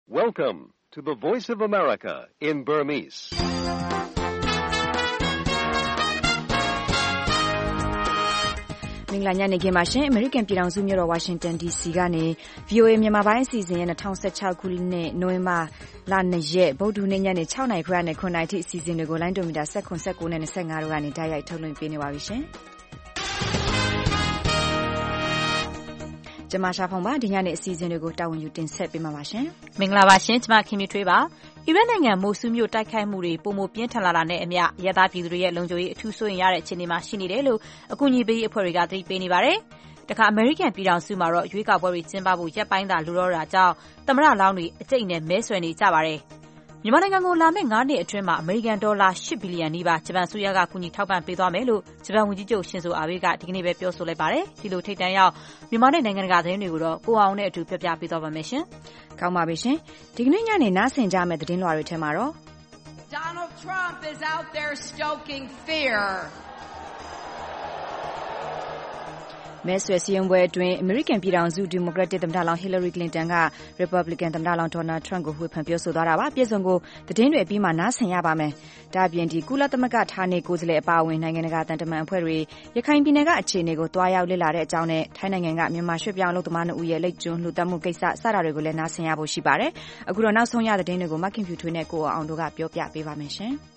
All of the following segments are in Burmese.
Welcome to the Voice of America in Burmese. ။မင်္ဂလာညနေခင်းပါရှင်။ American ပြည်ထောင်စုမြို့တော် Washington DC ကနေ VOA မြန်မာပိုင်းအစီအစဉ်ရဲ့2016ခုနှစ်နိုဝင်ဘာလ2ရက်ဗုဒ္ဓဟူးနေ့ညနေ6:00 နာရီခွဲနဲ့9:00 နာရီထိအစီအစဉ်တွေကိုလိုင်းဒိုမီတာ19 19နဲ့25တို့ကနေတိုက်ရိုက်ထုတ်လွှင့်ပေးနေပါပြီရှင်။ကျွန်မရှာဖောင်ပါဒီညနေအစီအစဉ်တွေကိုတာဝန်ယူတင်ဆက်ပေးမှာပါရှင်။မင်္ဂလာပါရှင်ကျွန်မခင်မြထွေးပါ။အီရတ်နိုင်ငံမိုဆူမြို့တိုက်ခိုက်မှုတွေပုံမပြင်းထန်လာတာနဲ့အမျှရဲသားပြည်သူတွေရဲ့လုံခြုံရေးအထူးစိုးရိမ်ရတဲ့အခြေအနေမှာရှိနေတယ်လို့အကူအညီပေးအဖွဲ့တွေကသတိပေးနေပါတယ်။တခါအမေရိကန်ပြည်ထောင်စုမှာတော့ရွေးကောက်ပွဲတွေကျင်းပဖို့ရက်ပိုင်းသာလိုတော့တာကြောင့်သမ္မတလောင်းတွေအကျိတ်နဲ့မဲဆွယ်နေကြပါတယ်။မြန်မာနိုင်ငံကိုလာမယ့်9နှစ်အတွင်းမှာအမေရိကန်ဒေါ်လာ8ဘီလီယံနီးပါးဂျပန်အစိုးရကကူညီထောက်ပံ့ပေးသွားမယ်လို့ဂျပန်ဝန်ကြီးချုပ်ရှင်ဇိုအာဘေးကဒီကနေ့ပဲပြောဆိုလိုက်ပါတယ်။ဒီလိုထိပ်တန်းရောက်မြန်မာနဲ့နိုင်ငံတကာသတင်းတွေကိုတော့ကိုအောင်နဲ့အတူပြပြပေးသွားပါမယ်ရှင်။ကောင်းပါပြီရှင်။ဒီကနေ့ညနေနားဆင်ကြမယ့်သတင်းလွှာတွေထဲမှာတော့ Donald Trump is out there stoking fear. မဲဆွယ်စည်းရုံးပွဲအတွင်းအမေရိကန်ပြည်ထောင်စုဒီမိုကရက်တစ်သမ္မတလောင်း Hillary Clinton က Republican သမ္မတလောင်း Donald Trump ကိုဝေဖန်ပြောဆိုသွားတာပါ။ပြည်စုံကိုသတင်းတွေအပြီးမှာနားဆင်ရပါမယ်။ဒါ့အပြင်ဒီကုလသမဂ္ဂဌာနေကိုယ်စားလှယ်အပါအဝင်နိုင်ငံတကာတန်တမန်အဖွဲ့တွေရခိုင်ပြည်နယ်ကအခြေအနေကိုတွားရောက်လေ့လာတဲ့အကြောင်းနဲ့ထိုင်းနိုင်ငံကမြန်မာရွှေ့ပြောင်းအလုပ်သမား2ဦးရဲ့လိပ်ကျွန်းလူသတ်မှုကိစ္စစတာတွေကိုလည်းနားဆင်ရဖို့ရှိပါတယ်။အခုတော့နောက်ဆုံးရသတင်းတွေကိုမခင်ဖြူထွေးနဲ့ကိုအောင်တို့ကပြောပြပေးပါမယ်ရှင်။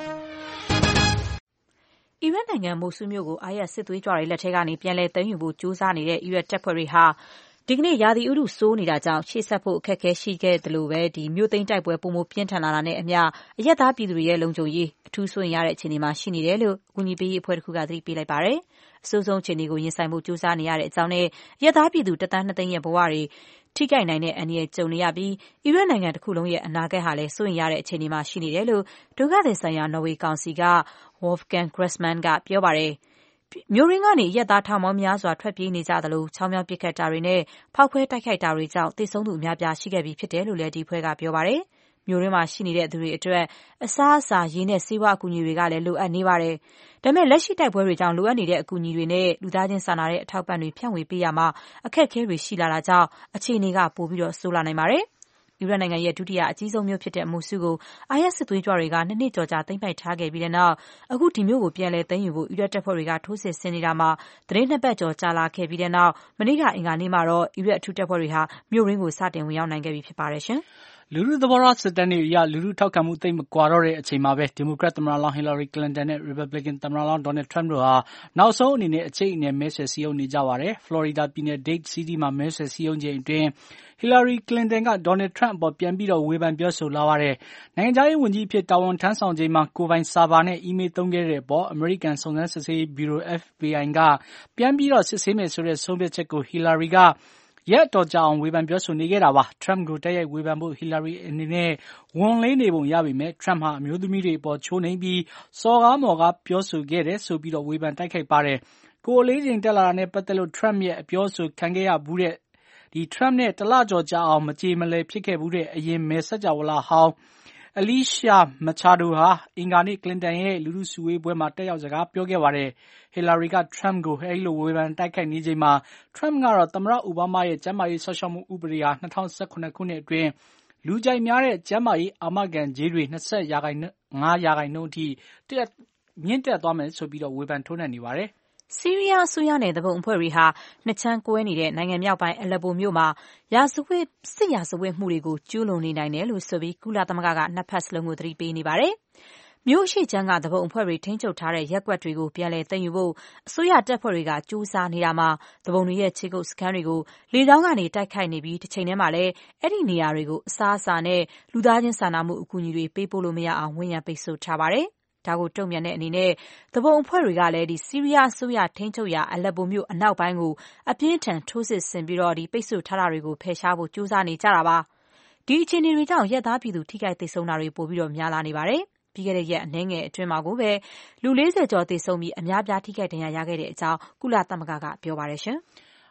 အီရတ်နိုင်ငံမိုဆူမြို့ကိုISစစ်သွေးကြွတွေလက်ထက်ကနေပြန်လည်သိမ်းယူဖို့ကြိုးစားနေတဲ့အီရတ်တပ်ဖွဲ့တွေဟာဒီကနေ့ရာသီဥတုဆိုးနေတာကြောင့်ရှေ့ဆက်ဖို့အခက်အခဲရှိခဲ့တယ်လို့ပဲဒီမြို့သိမ်းတိုက်ပွဲပုံမပြင်းထန်လာတာနဲ့အမျှအရက်သားပြည်သူတွေရဲ့လုံခြုံရေးအထူးစိုးရိမ်ရတဲ့အခြေအနေမှာရှိနေတယ်လို့အကူအညီပေးရေးအဖွဲ့တစ်ခုကသတိပေးလိုက်ပါတယ်။အဆိုးဆုံးအခြေအနေကိုရင်ဆိုင်ဖို့ကြိုးစားနေရတဲ့အကြောင်းနဲ့အရက်သားပြည်သူ1.2 သန်းရဲ့ဘဝတွေထိခိုက်နိုင်တဲ့အန္တရာယ်ကြုံနေရပြီးအီရတ်နိုင်ငံတစ်ခုလုံးရဲ့အနာဂတ်ဟာလည်းစိုးရိမ်ရတဲ့အခြေအနေမှာရှိနေတယ်လို့ဒုက္ခသည်ဆိုင်ရာနော်ဝေကောင်စီကWolfgang Gressmann ကပြောပါတယ်။မြို့ရင်းကနေရက်သားထောင်ပေါင်းများစွာထွက်ပြေးနေကြသလိုချောင်းမြောင်းပစ်ခတ်တာတွေနဲ့ဖောက်ခွဲတိုက်ခိုက်တာတွေကြောင့်သေဆုံးသူအများပြားရှိခဲ့ပြီးဖြစ်တယ်လို့လည်းဒီဖွဲ့ကပြောပါတယ်။မြို့ရင်းမှာရှိနေတဲ့သူတွေအတွက်အစားအစာရေနဲ့ဆေးဝါးအကူအညီတွေကလည်းလိုအပ်နေပါတယ်။ဒါပေမဲ့လက်ရှိတိုက်ပွဲတွေကြောင့်လိုအပ်နေတဲ့အကူအညီတွေနဲ့လူသားချင်းစာနာတဲ့အထောက်ပံ့တွေဖြန့်ဝေပေးရမှာအခက်အခဲတွေရှိလာတာကြောင့်အခြေအနေကပိုပြီးဆိုးလာနိုင်ပါတယ်။အီရတ်နိုင်ငံရဲ့ဒုတိယအကြီးဆုံးမြို့ဖြစ်တဲ့မိုဆူကိုISစစ်သွေးကြွတွေက2နှစ်ကျော်ကြာသိမ်းပိုက်ထားခဲ့ပြီးတဲ့နောက်အခုဒီမြို့ကိုပြန်လည်သိမ်းယူဖို့အီရတ်တပ်ဖွဲ့တွေကထိုးစစ်ဆင်နေတာမှာသတင်း2ပတ်ကျော်ကြာလာခဲ့ပြီးတဲ့နောက်မနေ့ကအင်္ဂါနေ့မှာတော့အီရတ်အထူးတပ်ဖွဲ့တွေဟာမြို့ရင်းကိုစတင်ဝင်ရောက်နိုင်ခဲ့ပြီဖြစ်ပါတယ်ရှင်။လူထုသဘောထားစစ်တမ်းတွေအရလူထုထောက်ခံမှုသိပ်မကွာတော့တဲ့အချိန်မှာပဲဒီမိုကရက်သမ္မတလောင်း Hillary Clinton နဲ့ Republican သမ္မတလောင်း Donald Trump တို့ဟာနောက်ဆုံးအနေနဲ့အကျိတ်အနယ်မဲဆွယ်စည်းရုံးနေကြပါတယ်။ Florida ပြည်နယ် Dade City မှာမဲဆွယ်စည်းရုံးချိန်အတွင်းHillary Clinton က Donald Trump အပေါ်ပြန်ပြီးဝေဖန်ပြောဆိုလာပါတယ်။နိုင်ငံခြားရေးဝန်ကြီးအဖြစ်တာဝန်ထမ်းဆောင်ချိန်မှာကိုယ်ပိုင်ဆာဗာနဲ့အီးမေးလ်သုံးခဲ့တဲ့အပေါ်အမေရိကန်စုံစမ်းစစ်ဆေးရေးဗျူရို FBI ကပြန်ပြီးစစ်ဆေးမယ်ဆိုတဲ့ဆုံးဖြတ်ချက်ကို Hillary ကရက်အတော်ကြာအောင်ဝေဖန်ပြောဆိုနေခဲ့တာပါ။ Trump ကိုတိုက်ရိုက်ဝေဖန်ဖို့ Hillary အနေနဲ့ဝန်လေးနေပုံရပေမဲ့ Trump ဟာအမျိုးသမီးတွေအပေါ်ချိုးနှိမ်ပြီးစော်ကားမော်ကားပြောဆိုခဲ့တယ်ဆိုပြီးဝေဖန်တိုက်ခိုက်ပါတယ်။ကိုယ်အလေးချိန်တက်လာတာနဲ့ပတ်သက်လို့ Trump ရဲ့အပြောဆိုခံခဲ့ရဘူးတဲ့Trump နဲ့တလကျော်ကြာအောင်မကြေမလည်ဖြစ်ခဲ့ဘူးတဲ့အရင်မဲစကြဝဠာဟောင်းAlicia Machado ဟာအင်္ဂါနေ့ Clinton ရဲ့လူထုစုဝေးပွဲမှာတက်ရောက်စကားပြောခဲ့ပါတယ်။ Hillary က Trump ကိုအဲဒီလိုဝေဖန်တိုက်ခိုက်နေချိန်မှာ Trump ကတော့သမ္မတအိုဘားမားရဲ့ကျန်းမာရေးစောင့်ရှောက်မှုဥပဒေဟာ2017ခုနှစ်အတွင်းလူကြိုက်များတဲ့ကျန်းမာရေးအာမခံကြေးတွေ25%အထိမြင့်တက်သွားမယ်ဆိုပြီးဝေဖန်ထိုးနှက်နေပါတယ်။ဆီးရီးယားအစိုးရနဲ့သူပုန်အဖွဲ့တွေဟာနှစ်ချမ်းကွဲနေတဲ့နိုင်ငံမြောက်ပိုင်းအလက်ပိုမြို့မှာစစ်ရာဇဝတ်မှုတွေကိုကျူးလွန်နေနိုင်တယ်လို့ဆိုပြီးကုလသမဂ္ဂကနှစ်ဖက်စလုံးကိုသတိပေးနေပါတယ်။မြို့ရှိချမ်းကသူပုန်အဖွဲ့တွေထိန်းချုပ်ထားတဲ့ရပ်ကွက်တွေကိုပြန်လည်သိမ်းယူဖို့အစိုးရတပ်ဖွဲ့တွေကကြိုးစားနေတာမှာသူပုန်တွေရဲ့ခြေကုပ်စခန်းတွေကိုလေကြောင်းကနေတိုက်ခိုက်နေပြီးတစ်ချိန်တည်းမှာလည်းအဲ့ဒီနေရာတွေကိုအစားအစာနဲ့လူသားချင်းစာနာမှုအကူအညီတွေပေးပို့လို့မရအောင်ဝန်ရံပိတ်ဆို့ထားပါတယ်။ဒါကိုတုံ့ပြန်တဲ့အနေနဲ့သူပုန်အဖွဲ့တွေကလည်းဆီးရီးယားအစိုးရထိန်းချုပ်ရာအလက်ပိုမြို့အနောက်ပိုင်းကိုအပြင်းထန်ထိုးစစ်ဆင်ပြီးပိတ်ဆို့ထားတာတွေကိုဖယ်ရှားဖို့ကြိုးစားနေကြတာပါ။ဒီအခြေအနေတွေကြောင့်ရက်သားပြည်သူထိခိုက်သေဆုံးတာတွေပိုပြီးများလာနေပါတယ်။ပြီးခဲ့တဲ့ရက်အနည်းငယ်အတွင်းမှာကိုပဲလူ40ကျော်သေဆုံးပြီးအများပြားထိခိုက်ဒဏ်ရာရခဲ့တဲ့အကြောင်းကုလသမဂ္ဂကပြောပါတယ်ရှင်။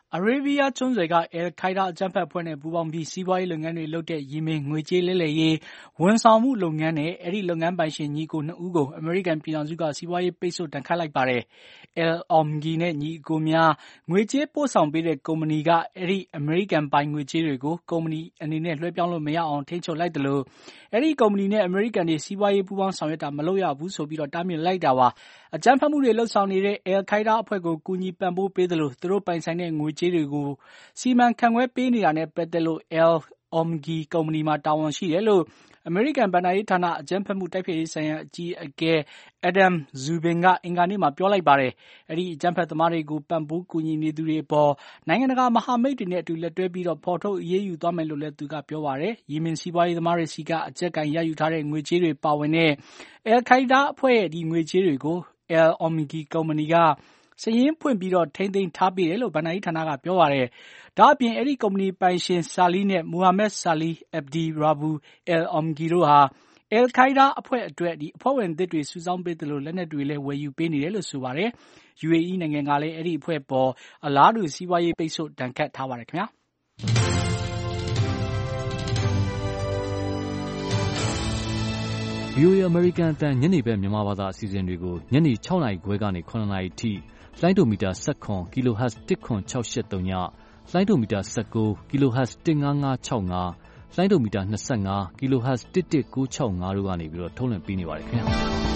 အာရေဗီးယားကျွန်းဆွယ်က al-Qaeda အကြမ်းဖက်အဖွဲ့နဲ့ပူးပေါင်းပြီးစီးပွားရေးလုပ်ငန်းတွေလုပ်တဲ့ယီမင်ငွေကြေးလဲလှယ်ရေးဝန်ဆောင်မှုလုပ်ငန်းနဲ့အဲဒီလုပ်ငန်းပိုင်ရှင်ညီအကို2ဦးကိုအမေရိကန်ပြည်ထောင်စုကစီးပွားရေးပိတ်ဆို့ဒဏ်ခတ်လိုက်ပါတယ်။ al-Omgi နဲ့ညီအကိုများငွေကြေးပို့ဆောင်ပေးတဲ့ကုမ္ပဏီကအဲဒီအမေရိကန်ပိုင်ငွေကြေးတွေကိုကုမ္ပဏီအနေနဲ့လွှဲပြောင်းလို့မရအောင်ထိန်းချုပ်လိုက်တယ်လို့အဲဒီကုမ္ပဏီနဲ့အမေရိကန်တွေစီးပွားရေးပူးပေါင်းဆောင်ရွက်တာမလုပ်ရဘူးဆိုပြီးတားမြစ်လိုက်တာပါ။အကြမ်းဖက်မှုတွေလုပ်ဆောင်နေတဲ့ al-Qaeda အဖွဲ့ကိုကူညီပံ့ပိုးပေးသလိုသူတို့ပိုင်ဆိုင်တဲ့ငွေကြေးတွေကိုစီမံခန့်ခွဲပေးနေတာနဲ့ပတ်သက်လို့ al-Omgi ကုမ္ပဏီမှာတာဝန်ရှိတယ်လို့အမေရိကန်ဘဏ္ဍာရေးဌာနအကြမ်းဖက်မှုတိုက်ဖျက်ရေးဆိုင်ရာအကြီးအကဲ Adam Szubin ကအင်္ဂါနေ့မှာပြောလိုက်ပါတယ်။အဲဒီအကြမ်းဖက်သမားတွေကိုပံ့ပိုးကူညီနေသူတွေအပေါ်နိုင်ငံတကာမဟာမိတ်တွေနဲ့အတူလက်တွဲပြီးဖော်ထုတ်အရေးယူသွားမယ်လို့လည်းသူကပြောပါတယ်။ယီမင်စီးပွားရေးသမားတွေဆီကအကျပ်ကိုင်ရယူထားတဲ့ငွေကြေးတွေပါဝင်တဲ့ al-Qaeda အဖွဲ့ရဲ့ဒီငွေကြေးတွေကို al-Omgi ကုမ္ပဏီကစာရင်းဖွင့်ပြီးထိန်းသိမ်းထားပေးတယ်လို့ဘဏ္ဍာရေးဌာနကပြောပါတယ်။ဒါ့အပြင်အဲဒီကုမ္ပဏီပိုင်ရှင် Salih နဲ့ Mohammed Salih Abdi Rabu al-Omgi တို့ဟာ al-Qaeda အဖွဲ့အတွက်အဖွဲ့ဝင်သစ်တွေစုဆောင်းပေးသလိုလက်နက်တွေလည်းဝယ်ယူပေးနေတယ်လို့ဆိုပါတယ်။ UAE နိုင်ငံကလည်းအဲဒီအဖွဲ့အပေါ်အလားတူစီးပွားရေးပိတ်ဆို့ဒဏ်ခတ်ထားပါတယ်ခင်ဗျာ။ VOA အမေရိကန်အသံညနေဘက်မြန်မာဘာသာအစီအစဉ်တွေကိုညနေ6နာရီခွဲကနေ9နာရီထိလိုင်းဒိုမီတာ19 kHz 10683ညလိုင်းဒိုမီတာ19 kHz 15565လိုင်းဒိုမီတာ25 kHz 11965တို့ကနေထုတ်လွှင့်ပေးနေပါတယ်ခင်ဗျာ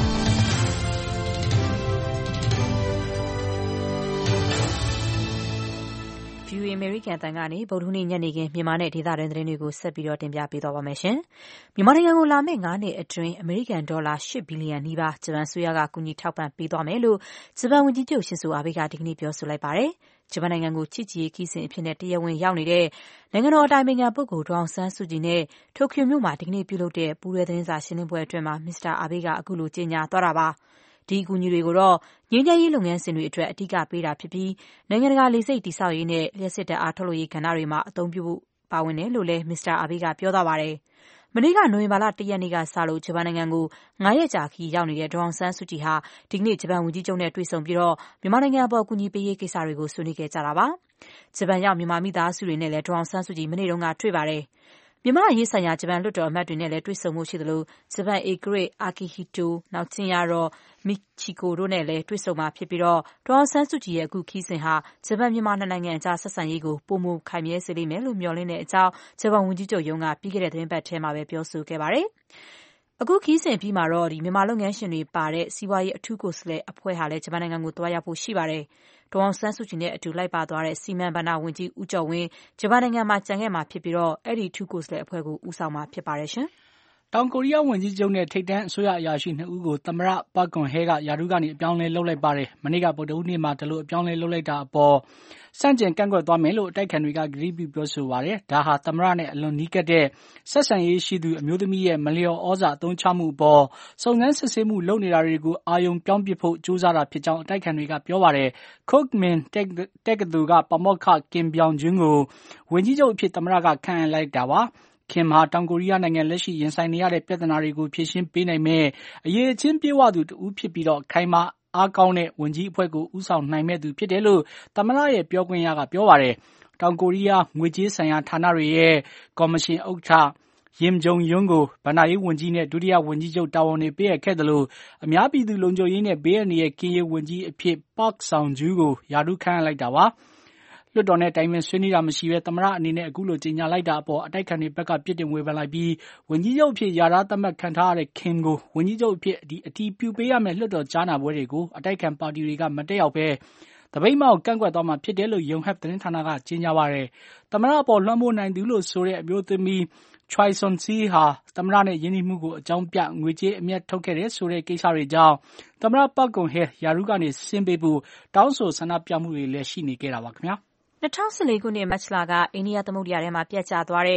VOA အမေရိကန်အသံကနေဗုဒ္ဓဟူးနေ့ညနေခင်းမြန်မာနဲ့ဒေသတွင်းသတင်းတွေကိုဆက်ပြီးတင်ပြပေးသွားပါမယ်ရှင်။မြန်မာနိုင်ငံကိုလာမယ့်9နှစ်အတွင်းအမေရိကန်ဒေါ်လာ8ဘီလီယံနီးပါးဂျပန်အစိုးရကကူညီထောက်ပံ့ပေးသွားမယ်လို့ဂျပန်ဝန်ကြီးချုပ်ရှင်ဆိုအာဘေးကဒီကနေ့ပြောဆိုလိုက်ပါတယ်။ဂျပန်နိုင်ငံကိုချစ်ကြည်ရေးခီးစဉ်အဖြစ်တရားဝင်ရောက်နေတဲ့နိုင်ငံတော်အတိုင်ပင်ခံပုဂ္ဂိုလ်ဒေါ်အောင်ဆန်းစုကြည်နဲ့တိုကျိုမြို့မှာဒီကနေ့ပြုလုပ်တဲ့ပူးတွဲသတင်းစာရှင်းလင်းပွဲအတွင်းမစ္စတာအာဘေးကအခုလိုကြေညာသွားတာပါ။ဒီအကူအညီတွေကိုတော့ငြိမ်းချမ်းရေးလုပ်ငန်းစဉ်တွေအတွက်အဓိကပေးတာဖြစ်ပြီးနိုင်ငံတကာလေဆိပ်တည်ဆောက်ရေးနဲ့လျှပ်စစ်ဓာတ်အားထုတ်လုပ်ရေးကဏ္ဍတွေမှာအသုံးပြုဖို့ပါဝင်တယ်လို့လည်းမစ္စတာအာဘေးကပြောသွားပါတယ်။မနေ့ကနိုဝင်ဘာလ1ရက်နေ့ကစလို့ဂျပန်နိုင်ငံကို9ရက်ကြာခရီးရောက်နေတဲ့ဒေါ်အောင်ဆန်းစုကြည်ဟာဒီကနေ့ဂျပန်ဝန်ကြီးချုပ်နဲ့တွေ့ဆုံပြီးမြန်မာနိုင်ငံအပေါ်ကူညီပေးရေးကိစ္စတွေကိုဆွေးနွေးခဲ့ကြတာပါ။ဂျပန်ရောက်မြန်မာမိသားစုတွေနဲ့လည်းဒေါ်အောင်ဆန်းစုကြည်မနေ့တုန်းကတွေ့ပါတယ်။မြန်မာ့အရေးဆိုင်ရာဂျပန်လွှတ်တော်အမတ်တွေနဲ့လည်းတွေ့ဆုံဖို့ရှိသလိုဂျပန်ဧကရာဇ် Akihito ကြင်ယာတော် Michiko တို့နဲ့လည်းတွေ့ဆုံမှာဖြစ်ပြီးဒေါ်အောင်ဆန်းစုကြည်ရဲ့အခုခရီးစဉ်ဟာဂျပန်မြန်မာနှစ်နိုင်ငံအကြားဆက်ဆံရေးကိုပိုမိုခိုင်မြဲစေလိမ့်မယ်လို့မျှော်လင့်တဲ့အကြောင်းဂျပန်ဝန်ကြီးချုပ်ရုံးကပြီးခဲ့တဲ့သီတင်းပတ်ထဲမှာပဲပြောဆိုခဲ့ပါတယ်။အခုခရီးစဉ်အပြီးမှာတော့မြန်မာလုပ်ငန်းရှင်တွေပါတဲ့စီးပွားရေးအထူးကိုယ်စားလှယ်အဖွဲ့ဟာလည်းဂျပန်နိုင်ငံကိုသွားရောက်ဖို့ရှိပါတယ်။ဒေါ်အောင်ဆန်းစုကြည်နဲ့အတူလိုက်ပါသွားတဲ့စီမံဘဏ္ဍာဝန်ကြီးဦးကျော်ဝင်းဂျပန်နိုင်ငံမှာကျန်ခဲ့မှာဖြစ်ပြီးအဲဒီအထူးကိုယ်စားလှယ်အဖွဲ့ကိုဦးဆောင်မှာဖြစ်ပါတယ်ရှင်။တောင်ကိုရီးယားဝန်ကြီးချုပ်နဲ့ထိပ်တန်းအစိုးရအရာရှိ2ဦးကိုသမ္မတပါကွန်ဟဲကရာထူးကနေအပြောင်းအလဲလုပ်လိုက်ပါတယ်။မနေ့ကဗုဒ္ဓဟူးနေ့မှာဒီလိုအပြောင်းလဲလုပ်လိုက်တာအပေါ်ဆန့်ကျင်ကန့်ကွက်သွားမယ်လို့အတိုက်အခံတွေကကတိပြုပြောဆိုပါတယ်။ဒါဟာသမ္မတနဲ့အလွန်နီးကပ်တဲ့ဆက်ဆံရေးရှိသူအမျိုးသမီးရဲ့မလျော်ဩဇာအသုံးချမှုအပေါ်စုံစမ်းစစ်ဆေးမှုလုပ်နေတာတွေကိုအာရုံပြောင်းပစ်ဖို့ကြိုးစားတာဖြစ်ကြောင်းအတိုက်အခံတွေကပြောပါတယ်။ Kookmin တက္ကသိုလ်ကပါမောက္ခ Kim Byong-jun ကိုဝန်ကြီးချုပ်အဖြစ်သမ္မတကခန့်အပ်လိုက်တာပါ။ Kim ဟာတောင်ကိုရီးယားနိုင်ငံလက်ရှိရင်ဆိုင်နေရတဲ့ပြဿနာတွေကိုဖြေရှင်းပေးနိုင်မယ့်အရည်အချင်းပြည့်ဝသူတဦးဖြစ်ပြီးခိုင်မာအားကောင်းတဲ့ဝန်ကြီးအဖွဲ့ကိုဦးဆောင်နိုင်မယ့်သူဖြစ်တယ်လို့သမ္မတရဲ့ပြောခွင့်ရကပြောပါတယ်။တောင်ကိုရီးယားငွေကြေးဆိုင်ရာဌာနတွေရဲ့ကော်မရှင်ဥက္ကဋ္ဌYim Jong-yong ကိုဘဏ္ဍာရေးဝန်ကြီးနဲ့ဒုတိယဝန်ကြီးချုပ်တာဝန်တွေပေးအပ်ခဲ့သလိုအများပြည်သူလုံခြုံရေးနဲ့ဘေးအန္တရာယ်ကင်းရေးဝန်ကြီးအဖြစ် Park Sung-ju ကိုရာထူးခန့်အပ်လိုက်တာပါ။လွှတ်တော်နဲ့တိုင်ပင်ဆွေးနွေးတာမရှိဘဲသမ္မတအနေနဲ့အခုလိုကြေညာလိုက်တာအပေါ်အတိုက်အခံတွေဘက်ကပြစ်တင်ဝေဖန်လိုက်ပြီးဝန်ကြီးချုပ်အဖြစ်လျာထားသတ်မှတ်ခံထားရတဲ့ Kim ကိုဝန်ကြီးချုပ်အဖြစ်အတည်ပြုပေးရမယ့်လွှတ်တော်ကြားနာပွဲတွေကိုအတိုက်အခံပါတီတွေကမတက်ရောက်ဘဲသပိတ်မှောက်ကန့်ကွက်သွားမှာဖြစ်တယ်လို့ Yonhap သတင်းဌာနကကြေညာပါတယ်။သမ္မတအပေါ်လွှမ်းမိုးနိုင်သူလို့ဆိုတဲ့အမျိုးသမီး Choi Soon-sil ဟာသမ္မတနဲ့ရင်းနှီးမှုကိုအကြောင်းပြငွေကြေးအမြတ်ထုတ်ခဲ့တယ်ဆိုတဲ့ကိစ္စတွေကြောင့်သမ္မတပါကွန်ဟဲရာထူးကနေဆင်းပေးဖို့တောင်းဆိုဆန္ဒပြမှုတွေလည်းရှိနေခဲ့တာပါခင်ဗျာ။ 2014ခုနှစ်မတ်လကအိန္ဒိယသမုဒ္ဒရာထဲမှာပျက်ကျသွားတဲ့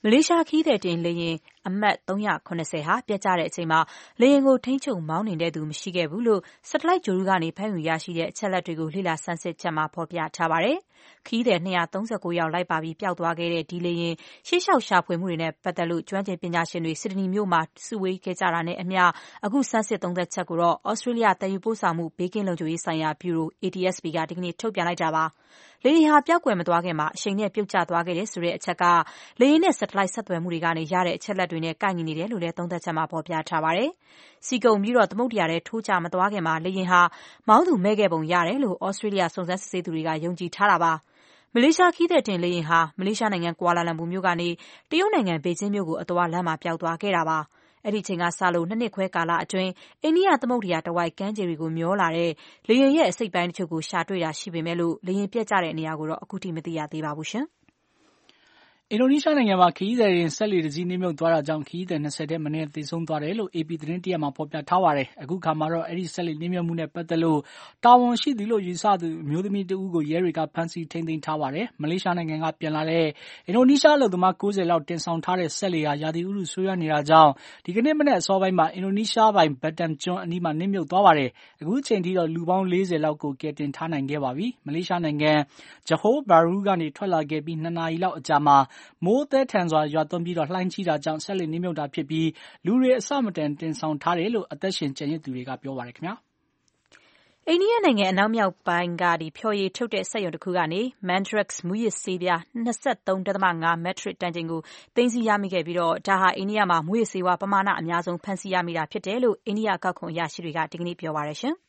မလေးရှားခရီးသည်တင်လေယာဉ်အမှတ်380ဟာပျက်ကျတဲ့အချိန်မှာလေယာဉ်ကိုထိန်းချုပ်မောင်းနေတဲ့သူမရှိခဲ့ဘူးလို့ Satellite ဂြိုဟ်တုကနေဖမ်းယူရရှိတဲ့အချက်အလက်တွေကိုလေ့လာဆန်းစစ်ချက်မှာဖော်ပြထားပါတယ်။ခရီးသည်239ယောက်လိုက်ပါပြီးပျောက်သွားခဲ့တဲ့ဒီလေယာဉ်ရှေ့လျှောက်ရှာဖွေမှုတွေနဲ့ပတ်သက်လို့ကျွမ်းကျင်ပညာရှင်တွေစစ်ဒနီမြို့မှာစုဝေးခဲ့ကြတာနဲ့အမျှအခုဆန်းစစ်သုံးသပ်ချက်ကိုတော့ Australia သယ်ယူပို့ဆောင်မှုဘေးကင်းလုံခြုံရေးဆိုင်ရာဗျူရို ATSB ကဒီကနေ့ထုတ်ပြန်လိုက်တာပါ။လေယာဉ်ဟာပျောက်ကွယ်မသွားခင်မှာအရှိန်နဲ့ပြုတ်ကျသွားခဲ့တယ်ဆိုတဲ့အချက်ကလေယာဉ်နဲ့ Satellite ဆက်သွယ်မှုတွေကနေရတဲ့အချက်အလက်တွေနဲ့ကိုက်ညီနေတယ်လို့လည်းသုံးသပ်ချက်မှာဖော်ပြထားပါတယ်။စီကုံပြီးတော့သမုဒ္ဒရာထဲထိုးကျမသွားခင်မှာလေယာဉ်ဟာမောင်းသူမဲ့ခဲ့ပုံရတယ်လို့ Australia စုံစမ်းစစ်ဆေးသူတွေကယုံကြည်ထားတာပါ။မလေးရှားခရီးသည်တင်လေယာဉ်ဟာမလေးရှားနိုင်ငံကွာလာလမ်ပူမြို့ကနေတရုတ်နိုင်ငံဘေကျင်းမြို့ကိုအသွားလမ်းမှာပျောက်သွားခဲ့တာပါ။အဲ့ဒီချိန်ကစလို့2နှစ်ခွဲကာလအတွင်းအိန္ဒိယသမုဒ္ဒရာတဝိုက်ကမ်းခြေတွေကိုမျောလာတဲ့လေယာဉ်ရဲ့အစိတ်ပိုင်းတချို့ကိုရှာတွေ့တာရှိပေမဲ့လို့လေယာဉ်ပျက်ကျတဲ့နေရာကိုတော့အခုထိမသိရသေးပါဘူးရှင်။အင်ဒိုနီးရှားနိုင်ငံမှာခရီးသည်တင်စက်လှေတစ်စီးနစ်မြုပ်သွားတာကြောင့်ခရီးသည်20ထက်မနည်းသေဆုံးသွားတယ်လို့ AP သတင်းတရက်မှာဖော်ပြထားပါတယ်။အခုခါမှာတော့အဲ့ဒီစက်လှေနစ်မြုပ်မှုနဲ့ပတ်သက်လို့တာဝန်ရှိသူလို့ယူဆသူအမျိုးသမီးတဦးကိုရဲတွေကဖမ်းဆီးထိန်းသိမ်းထားပါတယ်။မလေးရှားနိုင်ငံကပြန်လာတဲ့အင်ဒိုနီးရှားအလုပ်သမား90လောက်တင်ဆောင်ထားတဲ့စက်လှေဟာရာသီဥတုဆိုးရွားနေတာကြောင့်ဒီကနေ့မနက်အစောပိုင်းမှာအင်ဒိုနီးရှားပိုင်ဘတ်တမ်ကျွန်းအနီးမှာနစ်မြုပ်သွားပါတယ်။အခုချိန်ထိတော့လူပေါင်း40လောက်ကိုကယ်တင်ထားနိုင်ခဲ့ပါပြီ။မလေးရှားနိုင်ငံဂျဟိုးဘာရူးကနေထွက်လာခဲ့ပြီး2နာရီလောက်အကြာမှာမိုးသဲထန်စွာရွာသွန်းပြီးတော့လှိုင်းကြီးတာကြောင့်ဆက်လက်နစ်မြုပ်တာဖြစ်ပြီးလူတွေအစမတန်တင်ဆောင်ထားတယ်လို့အသက်ရှင်ကျန်ရစ်သူတွေကပြောပါတယ်ခင်ဗျာ။အိန္ဒိယနိုင်ငံအနောက်မြောက်ပိုင်းကဖျော်ရည်ထုတ်တဲ့စက်ရုံတစ်ခုကနေ Mandrax မူးယစ်ဆေးပြား 23.5 မက်ထရစ်တန်ချိန်ကိုသိမ်းဆည်းရမိခဲ့ပြီးတော့ဒါဟာအိန္ဒိယမှာမူးယစ်ဆေးဝါးပမာဏအများဆုံးဖမ်းဆီးရမိတာဖြစ်တယ်လို့အိန္ဒိယအကောက်ခွန်အရာရှိတွေကဒီကနေ့ပြောပါတယ်ရှင်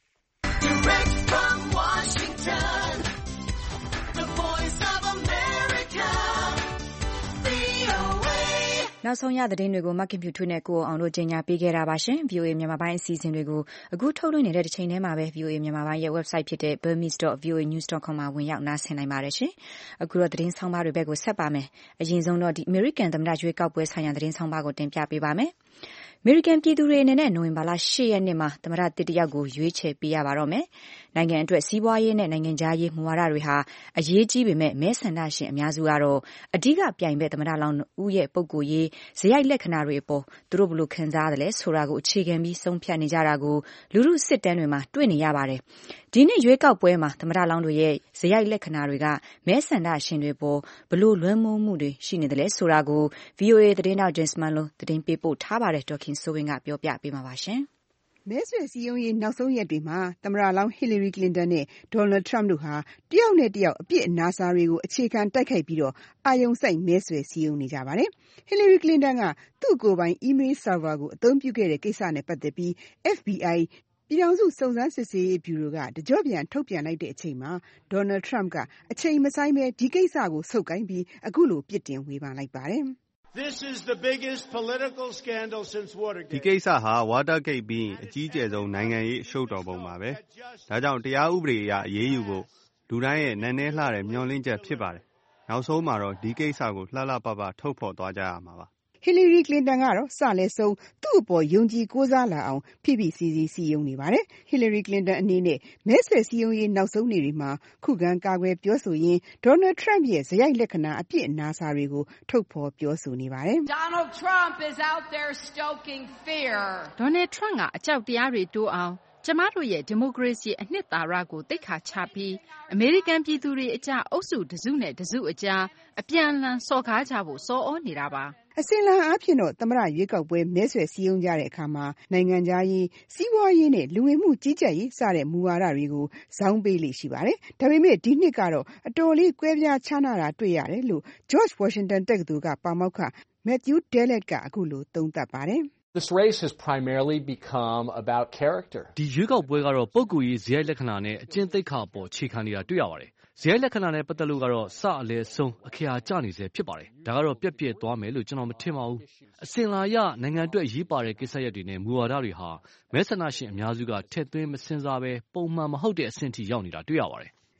နောက်ဆုံးရသတင်းတွေကိုမခင်ဖြူထွေးနဲ့ကိုအောင်တို့ကြီးညာပေးခဲ့တာပါရှင် VOA မြန်မာပိုင်းအစီအစဉ်တွေကိုအခုထုတ်လွှင့်နေတဲ့တစ်ချိန်တည်းမှာပဲ VOA မြန်မာပိုင်းရဲ့ website ဖြစ်တဲ့ burmese.voanews.com မှာဝင်ရောက်နားဆင်နိုင်ပါတယ်ရှင်အခုတော့သတင်းဆောင်ပါတွေဘက်ကိုဆက်ပါမယ်အရင်ဆုံးတော့ဒီ American သမ္မတရွေးကောက်ပွဲဆိုင်ရာသတင်းဆောင်ပါကိုတင်ပြပေးပါမယ်အမေရိကန်ပြည်သူတွေအနေနဲ့နိုဝင်ဘာလ10ရက်နေ့မှာသမ္မတတစ်တယောက်ကိုရွေးချယ်ပေးရပါတော့မယ်။နိုင်ငံအတွက်စီးပွားရေးနဲ့နိုင်ငံခြားရေးမူဝါဒတွေဟာအရေးကြီးပေမဲ့မဲဆန္ဒရှင်အများစုကတော့အဓိကပြိုင်ဘက်သမ္မတလောင်းဦးရဲ့ပုံကိုရေးဇယိုက်လက္ခဏာတွေအပေါ်သူတို့ဘယ်လိုခံစားရတယ်လဲဆိုတာကိုအခြေခံပြီးဆုံးဖြတ်နေကြတာကိုလူထုစစ်တမ်းတွေမှာတွေ့နေရပါတယ်။ဒီနေ့ရွေးကောက်ပွဲမှာသမ္မတလောင်းတွေရဲ့ဇယိုက်လက္ခဏာတွေကမဲဆန္ဒရှင်တွေပေါ်ဘယ်လိုလွှမ်းမိုးမှုတွေရှိနေတယ်လဲဆိုတာကို VOA သတင်းတောက် James Malone သတင်းပေးပို့ထားပါတယ်ဒေါ်ခင်ဆိုဝင်းကပြောပြပေးမှာပါရှင်။မဲဆွယ်စည်းရုံးရေးနောက်ဆုံးရက်တွေမှာသမ္မတလောင်း Hillary Clinton နဲ့ Donald Trump တို့ဟာတယောက်နဲ့တယောက်အပြစ်အနာစာတွေကိုအခြေခံတိုက်ခိုက်ပြီးတော့အာရုံစိုက်မဲဆွယ်စည်းရုံးနေကြပါတယ်။ Hillary Clinton ကသူ့ကိုယ်ပိုင် email server ကိုအသုံးပြုခဲ့တဲ့ကိစ္စနဲ့ပတ်သက်ပြီး FBI ပြည်ထောင်စုစုံစမ်းစစ်ဆေးရေးဗျူရိုကတကြော့ပြန်ထုတ်ပြန်လိုက်တဲ့အချိန်မှာ Donald Trump ကအချိန်မဆိုင်းပဲဒီကိစ္စကိုဆုတ်ကိုင်ပြီးအခုလိုပြစ်တင်ဝေဖန်လိုက်ပါတယ်။ This is the biggest political scandal since Watergate. ဒီကိစ္စဟာ Watergate ပြီးရင်အကြီးကျယ်ဆုံးနိုင်ငံရေးအရှုပ်တော်ပုံပါပဲ။ဒါကြောင့်တရားဥပဒေအရအရေးယူဖို့လူတိုင်းရဲ့နည်းနည်းလှတဲ့မျှော်လင့်ချက်ဖြစ်ပါတယ်။နောက်ဆုံးမှာတော့ဒီကိစ္စကိုလှလှပပထုတ်ဖော်သွားကြရမှာပါ။ Hillary Clinton ကတော့စလဲဆုံးသူ့အပေါ်ယုံကြည်ကိုးစားလာအောင်ဖိဖိစီးစီးစည်းရုံးနေပါတယ်။ Hillary Clinton အနေနဲ့မဲဆွယ်စည်းရုံးရေးနောက်ဆုံးနေ့တွေမှာခုခံကာကွယ်ပြောဆိုရင်း Donald Trump ရဲ့ဇယိုက်လက္ခဏာအပြစ်အနာစာတွေကိုထုတ်ဖော်ပြောဆိုနေပါတယ်။ Donald Trump is out there stoking fear. Donald Trump ကအကြောက်တရားတွေတိုးအောင်ကျမတို့ရဲ့ဒီမိုကရေစီအနှစ်သာရကိုသိက္ခာချပြီးအမေရိကန်ပြည်သူတွေအကြားအုပ်စုတစုနဲ့တစုအကြားအပြန်အလှန်စော်ကားကြဖို့စော်ဩနေတာပါအစဉ်လာအားဖြင့်တော့သမ္မတရွေးကောက်ပွဲမဲဆွယ်စည်းရုံးကြတဲ့အခါမှာနိုင်ငံခြားရေးစီးပွားရေးနဲ့လူဝင်မှုကြီးကြပ်ရေးစတဲ့မူဝါဒတွေကိုဇောင်းပေးလေ့ရှိပါတယ်။ဒါပေမဲ့ဒီနှစ်ကတော့အတော်လေးကွဲပြားခြားနားတာတွေ့ရတယ်လို့ George Washington တက္ကသိုလ်ကပါမောက္ခ Matthew Dellett ကအခုလိုသုံးသပ်ပါတယ်။ This race has primarily become about character. ဒီရွေးကောက်ပွဲကတော့ပုဂ္ဂိုလ်ရေးဇယိုက်လက္ခဏာနဲ့အကျင့်သိက္ခာပေါ်ခြေခံနေတာတွေ့ရပါတယ်။ဇယိုက်လက္ခဏာနဲ့ပတ်သက်လို့ကတော့စအလဲဆုံးအခရာကျနေစေဖြစ်ပါတယ်။ဒါကတော့ပြက်ပြက်သွားမယ်လို့ကျွန်တော်မထင်ပါဘူး။အစဉ်လာရနိုင်ငံအတွက်ရေးပါတဲ့ကိစ္စရပ်တွေနဲ့မူဝါဒတွေဟာမဲဆန္ဒရှင်အများစုကထည့်သွင်းမစင်စားပဲပုံမှန်မဟုတ်တဲ့အဆင့်ထိရောက်နေတာတွေ့ရပါတယ်။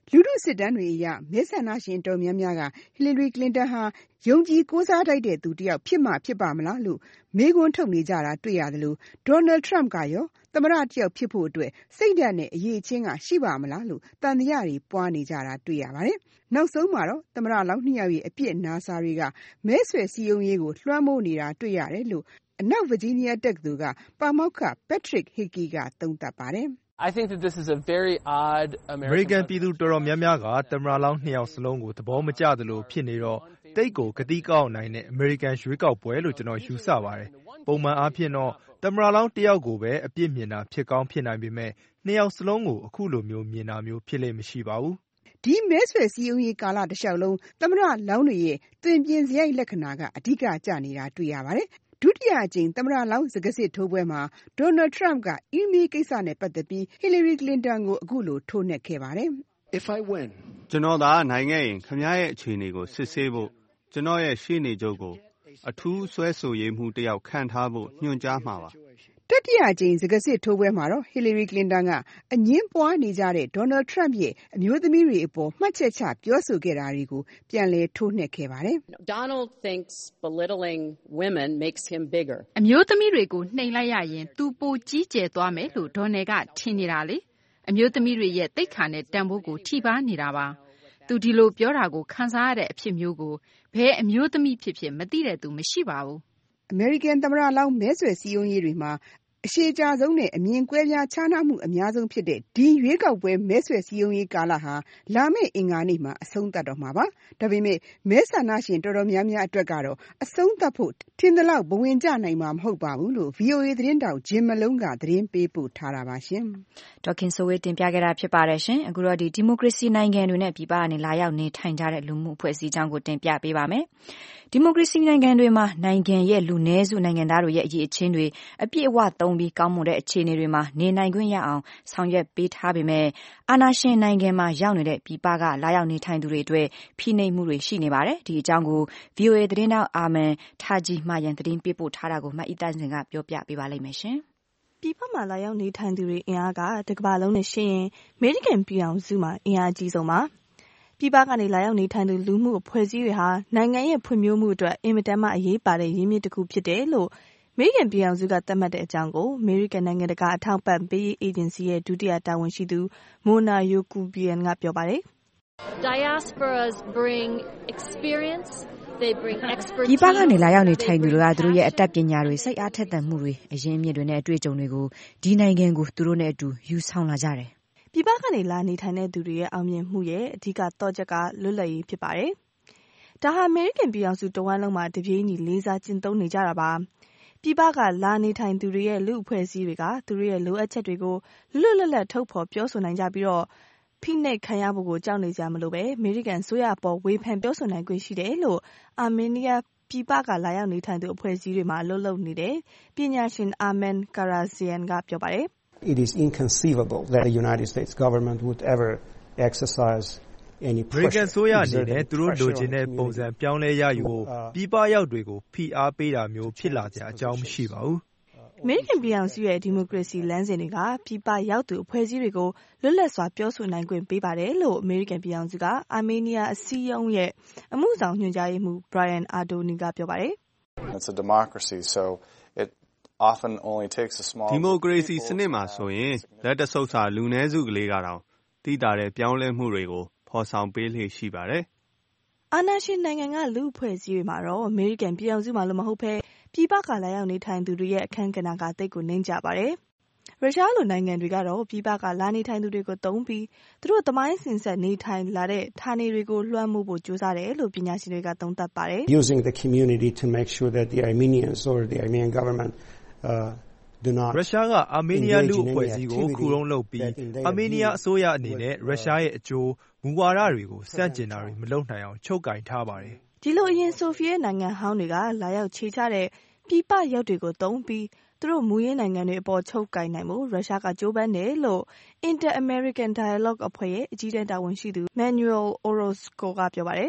လူထုစစ်တမ်းတွေအရမဲဆန္ဒရှင်တော်များများက Hillary Clinton ဟာယုံကြည်ကိုးစားထိုက်တဲ့သူတစ်ယောက်ဖြစ်မှဖြစ်ပါမလားလို့မေးခွန်းထုတ်နေကြတာတွေ့ရသလို Donald Trump ကရောသမ္မတတစ်ယောက်ဖြစ်ဖို့အတွက်စိတ်ဓာတ်နဲ့အရေးချင်းကရှိပါမလားလို့သံသယတွေပွားနေကြတာတွေ့ရပါတယ်။နောက်ဆုံးမှာတော့သမ္မတလောင်းနှစ်ယောက်ရဲ့အပြစ်အနာစာတွေကမဲဆွယ်စည်းရုံးရေးကိုလွှမ်းမိုးနေတာတွေ့ရတယ်လို့အနောက် Virginia တက္ကသိုလ်ကပါမောက္ခ Patrick Hickey ကသုံးသပ်ပါတယ်။ I think that this is a very odd American ပြည်သူတော်တော်များများကသမ္မတလောင်းနှစ်ယောက်စလုံးကိုသဘောမကျသလိုဖြစ်နေတော့တိတ်ကိုကတိကောက်နိုင်တဲ့ American ရွေးကောက်ပွဲလို့ကျွန်တော်ယူဆပါတယ်။ပုံမှန်အားဖြင့်တော့သမ္မတလောင်းတစ်ယောက်ကိုပဲအပြစ်မြင်တာဖြစ်ကောင်းဖြစ်နိုင်ပေမဲ့နှစ်ယောက်စလုံးကိုအခုလိုမျိုးမြင်တာမျိုးဖြစ်လိမ့်မရှိပါဘူး။ဒီမဲဆွယ်စည်းရုံးရေးကာလတစ်လျှောက်လုံးသမ္မတလောင်းတွေရဲ့သွင်ပြင်စရိုက်လက္ခဏာကအဓိကကျနေတာတွေ့ရပါတယ်။ဒုတိယအကြိမ်သမ္မတလောင်းစကားစစ်ထိုးပွဲမှာ Donald Trump က email ကိစ္စနဲ့ပတ်သက်ပြီး Hillary Clinton ကိုအခုလိုထိုးနှက်ခဲ့ပါတယ်။ကျွန်တော်သာနိုင်ခဲ့ရင်ခင်ဗျားရဲ့အခြေအနေကိုစစ်ဆေးဖို့ကျွန်တော်ရဲ့ရှေ့နေချုပ်ကိုအထူးဆွဲဆိုရေးမှုတစ်ယောက်ခန့်ထားဖို့ညွှန်ကြားမှာပါ။တတိယအကြိမ်စကားစစ်ထိုးပွဲမှာတော့ Hillary Clinton ကအငင်းပွားနေကြတဲ့ Donald Trump ရဲ့အမျိုးသမီးတွေအပေါ်မှတ်ချက်ချပြောဆိုခဲ့တာတွေကိုပြန်လည်ထိုးနှက်ခဲ့ပါတယ်။ Donald thinks belittling women makes him bigger. အမျိုးသမီးတွေကိုနှိမ်လိုက်ရရင်သူပိုကြီးကျယ်သွားမယ်လို့ Donald ကထင်နေတာလေ။အမျိုးသမီးတွေရဲ့သိက္ခာနဲ့တန်ဖိုးကိုထိပါနေတာပါ။သူဒီလိုပြောတာကိုခံစားရတဲ့အဖြစ်မျိုးကိုဘယ်အမျိုးသမီးဖြစ်ဖြစ်မသိတဲ့သူမရှိပါဘူး။ American သမ္မတလောင်းမဲဆွယ်စည်းရုံးရေးတွေမှာအရှိအကြဆုံးနဲ့အမြင်ကွဲပြားခြားနားမှုအများဆုံးဖြစ်တဲ့ဒီရွေးကောက်ပွဲမဲဆွယ်စည်းရုံးရေးကာလဟာလာမယ့်အင်္ဂါနေ့မှာအဆုံးသတ်တော့မှာပါ။ဒါပေမဲ့မဲဆန္ဒရှင်တော်တော်များများအတွက်ကတော့အဆုံးသတ်ဖို့ထင်သလောက်ဘဝင်ကျနိုင်မှာမဟုတ်ပါဘူးလို့ VOA သတင်းတောက် Jim Malone ကသတင်းပေးပို့ထားတာပါရှင်။ဒေါက်ခင်ဆိုဝေတင်ပြခဲ့တာဖြစ်ပါတယ်ရှင်။အခုတော့ဒီမိုကရေစီနိုင်ငံတွေနဲ့ပြည်ပကနေလာရောက်နေထိုင်ကြတဲ့လူမှုအဖွဲ့အစည်းအကြောင်းကိုတင်ပြပေးပါမယ်။ဒီမိုကရေစီနိုင်ငံတွေမှာနိုင်ငံရဲ့လူနည်းစုနိုင်ငံသားတွေရဲ့အရေးအချင်းတွေအပြည့်အဝသုံးပြီးကောင်းမွန်တဲ့အခြေအနေတွေမှာနေနိုင်ခွင့်ရအောင်ဆောင်ရွက်ပေးထားပေမဲ့အာဏာရှင်နိုင်ငံမှာရောက်နေတဲ့ပြည်ပကလာရောက်နေထိုင်သူတွေအတွက်ဖိနှိပ်မှုတွေရှိနေပါတယ်။ဒီအကြောင်းကို VOA သတင်းတောက်အာမန်ထားကြီးမှရန်သတင်းပေးပို့ထားတာကိုမှတ်အီတန်းစင်ကပြောပြပေးပါလိမ့်မယ်ရှင်။ပြည်ပမှာလာရောက်နေထိုင်သူတွေအင်အားကတကမ္ဘာလုံးနဲ့ရှင်းရင်အမေရိကန်ပြည်ထောင်စုမှာအင်အားကြီးဆုံးပါ။ပြည်ပကနေလာရောက်နေထိုင်သူလူမှုအဖွဲ့အစည်းတွေဟာနိုင်ငံရဲ့ဖွံ့ဖြိုးမှုအတွက်အင်မတန်မှအရေးပါတဲ့ရင်းမြစ်တစ်ခုဖြစ်တယ်လို့အမေရိကန်ပြည်ထောင်စုကသတ်မှတ်တဲ့အကြောင်းကိုအမေရိကန်နိုင်ငံတကာအထောက်အပံ့ပေးရေးအေဂျင်စီရဲ့ဒုတိယတာဝန်ရှိသူ Mona Yacoubian ကပြောပါတယ်။ Diasporas bring experience, they bring expertise. ပြည်ပကနေလာရောက်နေထိုင်သူတွေကသူတို့ရဲ့အတတ်ပညာတွေစိတ်အားထက်သန်မှုတွေအရင်းအမြစ်တွေနဲ့အတွေ့အကြုံတွေကိုဒီနိုင်ငံကိုသူတို့နဲ့အတူယူဆောင်လာကြတယ်။ပြည်ပကနေလာနေထိုင်တဲ့သူတွေရဲ့အောင်မြင်မှုရဲ့အဓိကသော့ချက်ကလွတ်လပ်ရေးဖြစ်ပါတယ်။ဒါဟာအမေရိကန်ပြည်ထောင်စုတဝန်းလုံးမှာတပြေးညီလေးစားကျင့်သုံးနေကြတာပါ။ပြည်ပကလာနေထိုင်သူတွေရဲ့လူအဖွဲ့အစည်းတွေကသူတို့ရဲ့လိုအပ်ချက်တွေကိုလွတ်လွတ်လပ်လပ်ထုတ်ဖော်ပြောဆိုနိုင်ကြပြီးတော့ဖိနှိပ်ခံရဖို့ကိုကြောက်နေကြမလို့ပဲအမေရိကန်ဆိုရအပေါ်ဝေဖန်ပြောဆိုနိုင်ခွင့်ရှိတယ်လို့အာမေးနီးယားပြည်ပကလာရောက်နေထိုင်သူအဖွဲ့အစည်းတွေမှာအလုပ်လုပ်နေတဲ့ပညာရှင် Armen Karazian ကပြောပါတယ် It is inconceivable that the United States government would ever exercise any pressure. American ဆိုရအနေနဲ့သူတို့လိုချင်တဲ့ပုံစံပြောင်းလဲရယူဖို့ပြည်ပရောက်တွေကိုဖိအားပေးတာမျိုးဖြစ်လာကြအကြောင်းမရှိပါဘူး။ American ပြည်ထောင်စုရဲ့ဒီမိုကရေစီလမ်းစဉ်တွေကပြည်ပရောက်သူအဖွဲ့အစည်းတွေကိုလွတ်လပ်စွာပြောဆိုနိုင်ခွင့်ပေးပါတယ်လို့ American ပြည်ထောင်စုကအာမေးနီးယားအစည်းအရုံးရဲ့အမှုဆောင်ညွှန်ကြားရေးမှူး Brian Ardoni ကပြောပါတယ်။ It's a democracy, so it often only takes a small ဒီမိုကရေစီစနစ်မှာဆိုရင်လက်တဆုပ်စာလူနည်းစုကလေးကတော့သိတာတဲ့ပြောင်းလဲမှုတွေကိုဖော်ဆောင်ပေးလေ့ရှိပါတယ်။အာဏာရှင်နိုင်ငံကလူအဖွဲ့အစည်းတွေမှာတော့အမေရိကန်ပြည်ထောင်စုမှာလို့မဟုတ်ဘဲပြည်ပကလာရောက်နေထိုင်သူတွေရဲ့အခန်းကဏ္ဍကတိတ်ကိုနှိမ့်ကြပါတယ်။ရုရှားလိုနိုင်ငံတွေကတော့ပြည်ပကလာနေထိုင်သူတွေကိုသုံးပြီးသူတို့သမိုင်းစဉ်ဆက်နေထိုင်လာတဲ့ဌာနေတွေကိုလွှမ်းမိုးဖို့ကြိုးစားတယ်လို့ပညာရှင်တွေကသုံးသပ်ပါတယ်။ Using the community to make sure that the Armenians or the Armenian government ရုရှားကအာမေးနီးယားလူအဖွဲ့အစည်းကိုခုတုံးလုပ်ပြီးအာမေးနီးယားအစိုးရအနေနဲ့ရုရှားရဲ့အကျိုးမူဝါဒတွေကိုစန့်ကျင်တာတွေမလုပ်နိုင်အောင်ချုပ်ကင်ထားပါတယ်။ဒီလိုအရင်ဆိုဗီယက်နိုင်ငံဟောင်းတွေကလာရောက်ခြေချတဲ့ပြည်ပရောက်တွေကိုသုံးပြီးသူတို့မူရင်းနိုင်ငံတွေအပေါ်ချုပ်ကင်နိုင်မှုရုရှားကကြိုးပမ်းတယ်လို့ Inter-American Dialogue အဖွဲ့ရဲ့အကြီးတန်းတာဝန်ရှိသူ Manuel Orozco ကပြောပါတယ်။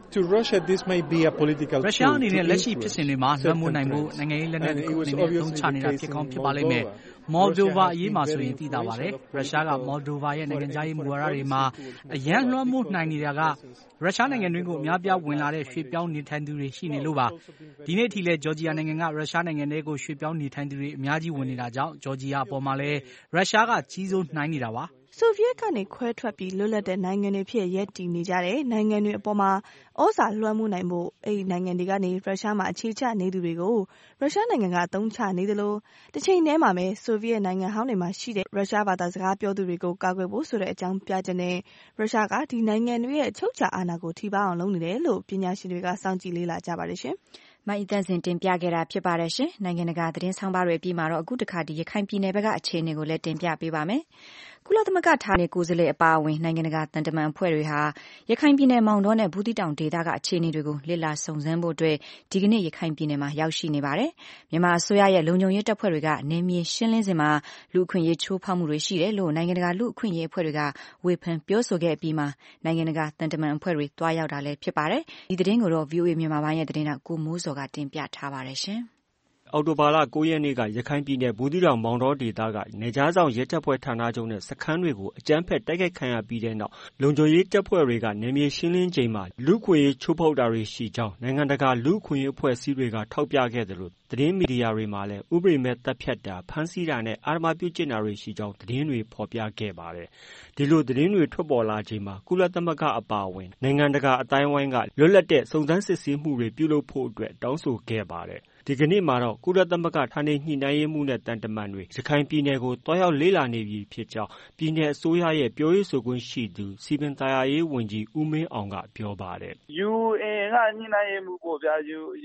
To Russia, this may be a political tool. ရုရှားအနေနဲ့လက်ရှိဖြစ်စဉ်တွေမှာလွှမ်းမိုးနိုင်ဖို့နိုင်ငံရေးလက်နက်တစ်ခုအနေနဲ့သုံးချနေတာဖြစ်ကောင်းဖြစ်ပါလိမ့်မယ်။ မော်လ်ဒိုဗာအရေးမှာဆိုရင်သိသာပါတယ်။ရုရှားကမော်လ်ဒိုဗာရဲ့နိုင်ငံခြားရေးမူဝါဒတွေမှာအရန်လွှမ်းမိုးနိုင်နေတာကရုရှားနိုင်ငံတွင်းကိုအများပြားဝင်လာတဲ့ရွှေ့ပြောင်းနေထိုင်သူတွေရှိနေလို့ပါ။ဒီနေ့အထိလည်းဂျော်ဂျီယာနိုင်ငံကရုရှားနိုင်ငံထဲကိုရွှေ့ပြောင်းနေထိုင်သူတွေအများကြီးဝင်နေတာကြောင့်ဂျော်ဂျီယာအပေါ်မှာလည်းရုရှားကကြီးစိုးနိုင်နေတာပါ။ဆိုဗီယက်ကနေခွဲထွက်ပြီးလွတ်လပ်တဲ့နိုင်ငံတွေဖြစ်ရပ်တည်နေကြတဲ့နိုင်ငံတွေအပေါ်မှာဩဇာလွှမ်းမိုးနိုင်ဖို့အဲဒီနိုင်ငံတွေကနေရုရှားမှာအခြေချနေသူတွေကိုရုရှားနိုင်ငံကအသုံးချနေသလိုတစ်ချိန်တည်းမှာပဲဆိုဗီယက်နိုင်ငံဟောင်းတွေမှာရှိတဲ့ရုရှားဘာသာစကားပြောသူတွေကိုကာကွယ်ဖို့ဆိုတဲ့အကြောင်းပြချက်နဲ့ရုရှားကဒီနိုင်ငံတွေရဲ့အချုပ်အခြာအာဏာကိုထိပါအောင်လုပ်နေတယ်လို့ပညာရှင်တွေကစောင့်ကြည့်လေ့လာကြပါတယ်ရှင်။မအီတန်စင်တင်ပြခဲ့တာဖြစ်ပါတယ်ရှင်။နိုင်ငံတကာသတင်းဆောင်ပါတွေအပြီးမှာတော့အခုတခါဒီရခိုင်ပြည်နယ်ဘက်ကအခြေအနေကိုလည်းတင်ပြပေးပါမယ်။ကုလသမဂ္ဂဌာနေကိုယ်စားလှယ်အပါအဝင်နိုင်ငံတကာတန်တမန်အဖွဲ့တွေဟာရခိုင်ပြည်နယ်မောင်တောနဲ့ဘူးတီတောင်ဒေသကအခြေအနေတွေကိုလေ့လာစုံစမ်းဖို့အတွက်ဒီကနေ့ရခိုင်ပြည်နယ်မှာရောက်ရှိနေပါတယ်။မြန်မာအစိုးရရဲ့လုံခြုံရေးတပ်ဖွဲ့တွေကနယ်မြေရှင်းလင်းစဉ်မှာလူအခွင့်အရေးချိုးဖောက်မှုတွေရှိတယ်လို့နိုင်ငံတကာလူအခွင့်အရေးအဖွဲ့တွေကဝေဖန်ပြောဆိုခဲ့အပြီးမှာနိုင်ငံတကာတန်တမန်အဖွဲ့တွေတွားရောက်တာလည်းဖြစ်ပါတယ်။ဒီသတင်းကိုတော့ VOA မြန်မာပိုင်းရဲ့သတင်းတောက်ကိုမိုးစောကတင်ပြထားပါတယ်ရှင်။အောက်တိုဘာလ 9 ရက်နေ့ကရခိုင်ပြည်နယ်ဘူးသီးတောင်မောင်တောဒေသကနယ်ခြားစောင့်ရဲတပ်ဖွဲ့ဌာနချုပ်နဲ့စခန်းတွေကိုအကြမ်းဖက်တိုက်ခိုက်ခံရပြီးတဲ့နောက်လုံခြုံရေးတပ်ဖွဲ့တွေကနယ်မြေရှင်းလင်းချိန်မှာလူ့အခွင့်အရေးချိုးဖောက်တာတွေရှိကြောင်းနိုင်ငံတကာလူ့အခွင့်အရေးအဖွဲ့အစည်းတွေကထောက်ပြခဲ့တယ်လို့သတင်းမီဒီယာတွေမှာလည်းဥပဒေမဲ့တပ်ဖြတ်တာဖမ်းဆီးတာနဲ့အာဏာပြုကျင့်တာတွေရှိကြောင်းသတင်းတွေဖော်ပြခဲ့ပါတယ်။ဒီလိုသတင်းတွေထွက်ပေါ်လာချိန်မှာကုလသမဂ္ဂအပါအဝင်နိုင်ငံတကာအတိုင်းအဝိုင်းကလွတ်လပ်တဲ့စုံစမ်းစစ်ဆေးမှုတွေပြုလုပ်ဖို့အတွက်တောင်းဆိုခဲ့ပါတယ်။ဒီကနေ့မှာတော့ကုလသမဂ္ဂဌာနေညှိနှိုင်းရေးမှုနဲ့တန်တမန်တွေရခိုင်ပြည်နယ်ကိုတွားရောက်လေ့လာနေပြီဖြစ်ကြောင်းပြည်နယ်အစိုးရရဲ့ပြောရေးဆိုခွင့်ရှိသူစီပင်သာယာရေးဝန်ကြီးဦးမင်းအောင်ကပြောပါတယ်။ UN ကညှိနှိုင်းရေးမှုပေါ့ဗျာ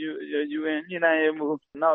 UN ညှိနှိုင်းရေးမှုနောက်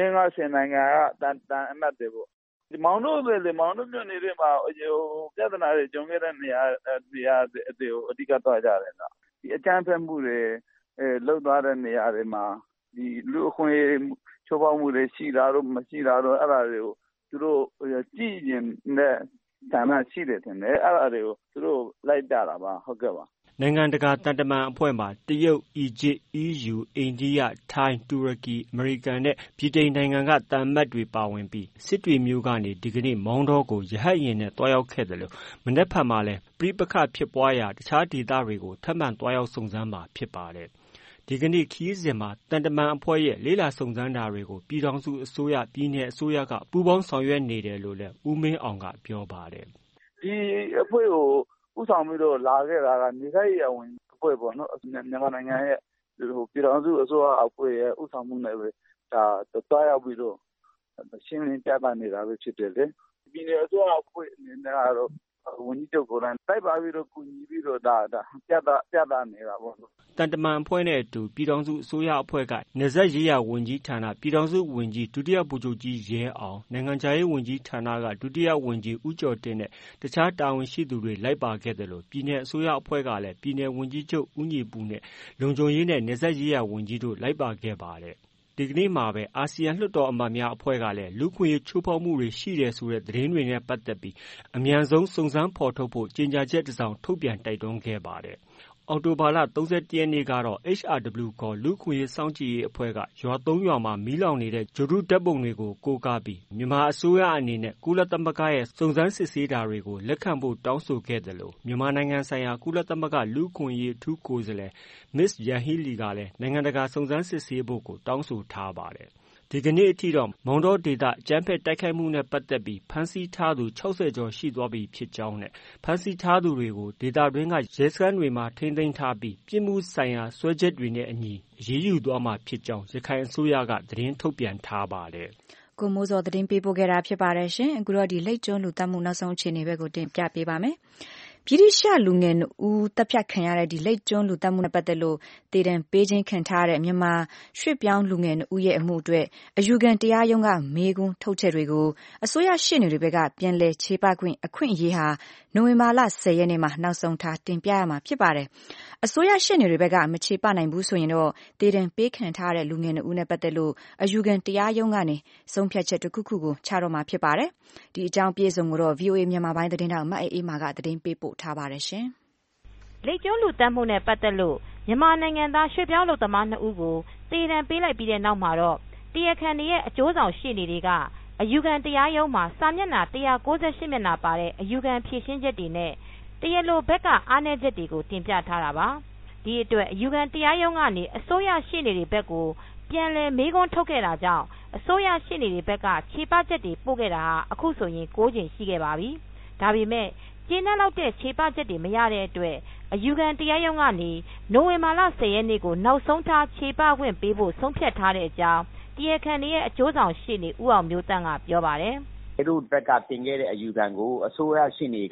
50နိုင်ငံကတန်အမတ်တွေပေါ့ဒီမောင်တို့ပဲလေမောင်တို့မြို့နယ်မှာပြဿနာတွေကြုံခဲ့တဲ့နေရာတွေကိုအဓိကသွားကြတယ်နော်ဒီအကြမ်းဖက်မှုတွေလှုပ်သွားတဲ့နေရာတွေမှာဒီလူအခွင့်အရေးချိုးဖောက်မှုတွေရှိတာတော့မရှိတာတော့အဲ့ဒါတွေကိုသူတို့ကြည့်ရင်တဲ့ဌာနရှိတယ်ထင်တယ်အဲ့ဒါတွေကိုသူတို့လိုက်ပြတာပါဟုတ်ကဲ့ပါနိုင်ငံတကာတန်တမန်အဖွဲ့မှာတရုတ်၊အီဂျစ်၊EU ၊အိန္ဒိယ၊ထိုင်း၊တူရကီ၊အမေရိကန်နဲ့ဗြိတိန်နိုင်ငံကသံအမတ်တွေပါဝင်ပြီးစစ်တွေမြို့ကနေဒီကနေ့မောင်တောကိုရဟတ်ယာဉ်နဲ့တွားရောက်ခဲ့တယ်လို့မနက်ဖြန်မှာလည်းပဋိပက္ခဖြစ်ပွားရာတခြားဒေသတွေကိုထပ်မံတွားရောက်စုံစမ်းမှာဖြစ်ပါတယ်။ဒီကနေ့ခရီးစဉ်မှာတန်တမန်အဖွဲ့ရဲ့လေ့လာစုံစမ်းတာတွေကိုပြည်ထောင်စုအစိုးရပြည်နယ်အစိုးရကပူးပေါင်းဆောင်ရွက်နေတယ်လို့လည်းဦးမင်းအောင်ကပြောပါတယ်။ဒီအဖွဲ့ကိုဥဆောင်ပြီးတော့လာခဲ့တာကနေခိုင်ရဝင်အဖွဲ့ပေါ့နော်မြန်မာနိုင်ငံရဲ့ပြည်ထောင်စုအစိုးရအဖွဲ့ရဲ့ဥဆောင်မှုနဲ့ပဲဒါတွားရောက်ပြီးတော့ရှင်းလင်းပြသနေတာပဲဖြစ်တယ်လေ။ပြည်နယ်အစိုးရအဖွဲ့အနေနဲ့ကတော့ဝန်ကြီးချုပ်ကိုယ်တိုင်တိုက်ပါပြီးတော့ကူညီပြီးတော့ဒါပြသနေတာပေါ့တန်တမန်အဖွဲ့နဲ့အတူပြည်ထောင်စုအစိုးရအဖွဲ့ကနယ်စပ်ရေးရာဝန်ကြီးဌာနပြည်ထောင်စုဝန်ကြီးဒုတိယဗိုလ်ချုပ်ကြီးရဲအောင်နိုင်ငံခြားရေးဝန်ကြီးဌာနကဒုတိယဝန်ကြီးဦးကျော်တင်နဲ့တခြားတာဝန်ရှိသူတွေလိုက်ပါခဲ့တယ်လို့ပြည်နယ်အစိုးရအဖွဲ့ကလည်းပြည်နယ်ဝန်ကြီးချုပ်ဦးညီပူနဲ့လုံခြုံရေးနဲ့နယ်စပ်ရေးရာဝန်ကြီးတို့လိုက်ပါခဲ့ပါတယ်ဒီကနေ့မှာပဲအာဆီယံလွှတ်တော်အမတ်များအဖွဲ့ကလည်းလူ့ခွင့်ရေးချိုးဖောက်မှုတွေရှိတယ်ဆိုတဲ့သတင်းတွေနဲ့ပတ်သက်ပြီးအမြန်ဆုံးစုံစမ်းဖော်ထုတ်ဖို့ကြေညာချက်တစ်စောင်ထုတ်ပြန်တိုက်တွန်းခဲ့ပါတယ်။အောက်တိုဘာလ 31 ရက်နေ့ကတော့ HRW ခေါ်လူ့အခွင့်အရေးစောင့်ကြည့်ရေးအဖွဲ့ကရွာ 3 ရွာမှာမီးလောင်နေတဲ့ဂြိုဟ်တုဓာတ်ပုံတွေကိုကိုးကားပြီးမြန်မာအစိုးရအနေနဲ့ကုလသမဂ္ဂရဲ့စုံစမ်းစစ်ဆေးတာတွေကိုလက်ခံဖို့တောင်းဆိုခဲ့တယ်လို့မြန်မာနိုင်ငံဆိုင်ရာကုလသမဂ္ဂလူ့အခွင့်အရေးအထူးကိုယ်စားလှယ် Ms. Yanghee Lee ကလည်းနိုင်ငံတကာစုံစမ်းစစ်ဆေးဖို့ကိုတောင်းဆိုထားပါတယ်။ဒီကနေ့အထိတော့မောင်တောဒေသအကြမ်းဖက်တိုက်ခိုက်မှုနဲ့ပတ်သက်ပြီးဖမ်းဆီးထားသူ60ကျော်ရှိသွားပြီဖြစ်ကြောင်းနဲ့ဖမ်းဆီးထားသူတွေကိုဒေသတွင်းကရဲစခန်းတွေမှာထိန်းသိမ်းထားပြီးပြစ်မှုဆိုင်ရာစွဲချက်တွေနဲ့အညီအရေးယူသွားမှာဖြစ်ကြောင်းရခိုင်အစိုးရကသတင်းထုတ်ပြန်ထားပါတယ်။ကိုမိုးစောသတင်းပေးပို့ခဲ့တာဖြစ်ပါတယ်ရှင်။အခုတော့ဒီလိပ်ကျွန်းလူသတ်မှုနောက်ဆုံးအခြေအနေဘက်ကိုတင်ပြပေးပါမယ်။ဗြိတိရှလူငယ်ဦးတပ်ဖြတ်ခံရတဲ့ဒီလိပ်ကျွန်းလူသတ်မှုနဲ့ပတ်သက်လို့တေတံပေးခြင်းခံထားတဲ့မြန်မာရွှေ့ပြောင်းလူငယ်ဦးရဲ့အမှုအတွက်အယူခံတရားရုံးကမေးခွန်းထုတ်ချက်တွေကိုအစိုးရရှေ့နေတွေဘက်ကပြန်လည်ခြေပခွင့်အခွင့်အရေးဟာနိုဝင်ဘာလ 10 ရက်နေ့မှာနောက်ဆုံးထားတင်ပြရမှာဖြစ်ပါတယ်။အစိုးရရှေ့နေတွေဘက်ကမခြေပနိုင်ဘူးဆိုရင်တော့တေတံပေးခံထားတဲ့လူငယ်ဦးနဲ့ပတ်သက်လို့အယူခံတရားရုံးကနေဆုံးဖြတ်ချက်တစ်ခုခုကိုချတော့မှာဖြစ်ပါတယ်။ဒီအကြောင်းပြည့်စုံကိုတော့ VOA မြန်မာပိုင်းသတင်းထောက်မအေးအေးမာကသတင်းပေးပို့ထားပါတယ်ရှင်။လိပ်ကျွန်းလူသတ်မှုနဲ့ပတ်သက်လို့မြန်မာနိုင်ငံသားရွှေ့ပြောင်းလုပ်သမား2ဦးကိုသေဒဏ်ပေးလိုက်ပြီးတဲ့နောက်မှာတော့တရားခံတွေရဲ့အကျိုးဆောင်ရှေ့နေတွေကအယူခံတရားရုံးမှာစာမျက်နှာ198မျက်နှာပါတဲ့အယူခံဖြေရှင်းချက်တွေနဲ့တရားလိုဘက်ကအားနည်းချက်တွေကိုတင်ပြထားတာပါဒီအတွက်အယူခံတရားရုံးကနေအစိုးရရှေ့နေတွေဘက်ကိုပြန်လည်မေးခွန်းထုတ်ခဲ့တာကြောင့်အစိုးရရှေ့နေတွေဘက်ကခြေပချက်တွေပို့ခဲ့တာဟာအခုဆိုရင်9ကြိမ်ရှိခဲ့ပါပြီဒါပေမဲ့ကျင်းနှံ့လောက်တဲ့ခြေပချက်တွေမရတဲ့အတွက်အယူခံတရားရုံးကနေနိုဝင်ဘာလ10ရက်နေ့ကိုနောက်ဆုံးထားခြေပခွင့်ပေးဖို့ဆုံးဖြတ်ထားတဲ့အကြောင်းတရားခံတွေရဲ့အကျိုးဆောင်ရှေ့နေဦးအောင်မျိုးတန်းကပြောပါတယ်။တို့ဘက်ကတင်ခဲ့တဲ့အယူခံကိုအစိုးရရှေ့နေက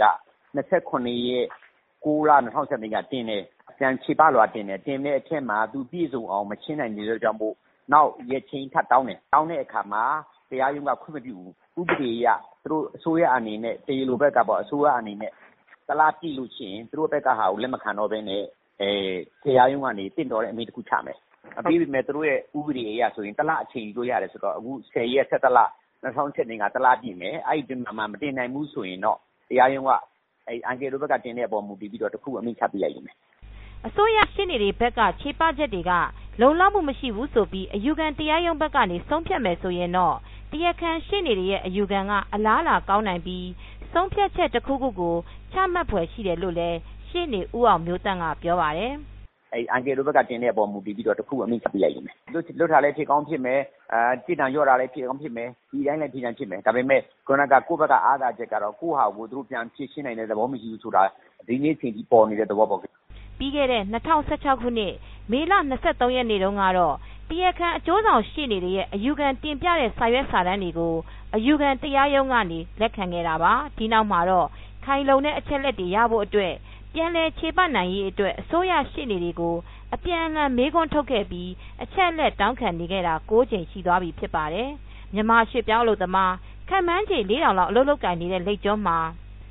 29ရက်9လ2017ကတင်တယ်။ပြန်ခြေပလွှာတင်တယ်။တင်တဲ့အထက်မှာသူပြည့်စုံအောင်မချင်းနိုင်တဲ့ကြောင့်မို့နောက်ရက်ချင်းထပ်တောင်းတယ်။တောင်းတဲ့အခါမှာတရားရုံးကခွင့်မပြုဘူး။ဥပဒေအရသူတို့အစိုးရအနေနဲ့တရားလိုဘက်ကပေါ့အစိုးရအနေနဲ့တလားပြည့်လို့ရှိရင်သူတို့ဘက်ကဟာကိုလက်မခံတော့ဘဲနဲ့တရားရုံးကနေတင့်တော်တဲ့အမိန့်တစ်ခုချမယ်။အပြီးပြီမဲ့သူတို့ရဲ့ဥပဒေအရဆိုရင်တလားအချိန်လို့ရတယ်ဆိုတော့အခု10ရက်17လ2017ကတလားပြည့်မယ်။အဲ့ဒီမှာမတင်နိုင်ဘူးဆိုရင်တော့တရားရုံးကအန်ကယ်တို့ဘက်ကတင်တဲ့အပေါ်မူတည်ပြီးတော့တစ်ခုအမိန့်ချပြလိုက်ရမယ်။အစိုးရရှင်းနေတွေဘက်ကခြေပချက်တွေကလုံလောက်မှုမရှိဘူးဆိုပြီးအယူခံတရားရုံးဘက်ကနေဆုံးဖြတ်မယ်ဆိုရင်တော့တရားခံရှင်းနေတွေရဲ့အယူခံကအလားအလာကောင်းနိုင်ပြီးဆုံးဖြတ်ချက်တစ်ခုခုကိုချမှတ်ဖွယ်ရှိတယ်လို့လည်းရှင်းနေဦးအောင်မျိုးတန်းကပြောပါတယ်။အန်ကယ်တို့ဘက်ကတင်တဲ့အပေါ်မူတည်ပြီးတော့တစ်ခုအမိန့်ချပြလိုက်ရမယ်။လွတ်ထားလည်းဖြစ်ကောင်းဖြစ်မယ်။တည်တံရော့တာလည်းဖြစ်ကောင်းဖြစ်မယ်။ဒီတိုင်းလည်းဖြစ်နိုင်ဖြစ်မယ်။ဒါပေမဲ့ခုနကကိုယ့်ဘက်ကအားသာချက်ကတော့ကိုယ့်ဟာကိုသူတို့ပြန်ဖြည့်ရှင်းနိုင်တဲ့သဘောမရှိဘူးဆိုတာဒီနေ့ချိန်ကြီးပေါ်နေတဲ့သဘောပေါ့။ပြီးခဲ့တဲ့2016ခုနှစ်မေလ23ရက်နေ့တုန်းကတော့တရားခံအကျိုးဆောင်ရှေ့နေတွေရဲ့အယူခံတင်ပြတဲ့စာရွက်စာတမ်းတွေကိုအယူခံတရားရုံးကနေလက်ခံခဲ့တာပါဒီနောက်မှာတော့ခိုင်လုံတဲ့အချက်လက်တွေရဖို့အတွက်ပြန်လည်ခြေပနိုင်ရေးအတွက်အစိုးရရှေ့နေတွေကိုအပြန်အလှန်မေးခွန်းထုတ်ခဲ့ပြီးအချက်လက်တောင်းခံနေခဲ့တာ9ကြိမ်ရှိသွားပြီဖြစ်ပါတယ်မြန်မာရွှေ့ပြောင်းလုပ်သမားခန့်မှန်းခြေ4000လောက်အလုပ်လုပ်ကိုင်နေတဲ့လိပ်ကျွန်းမှာ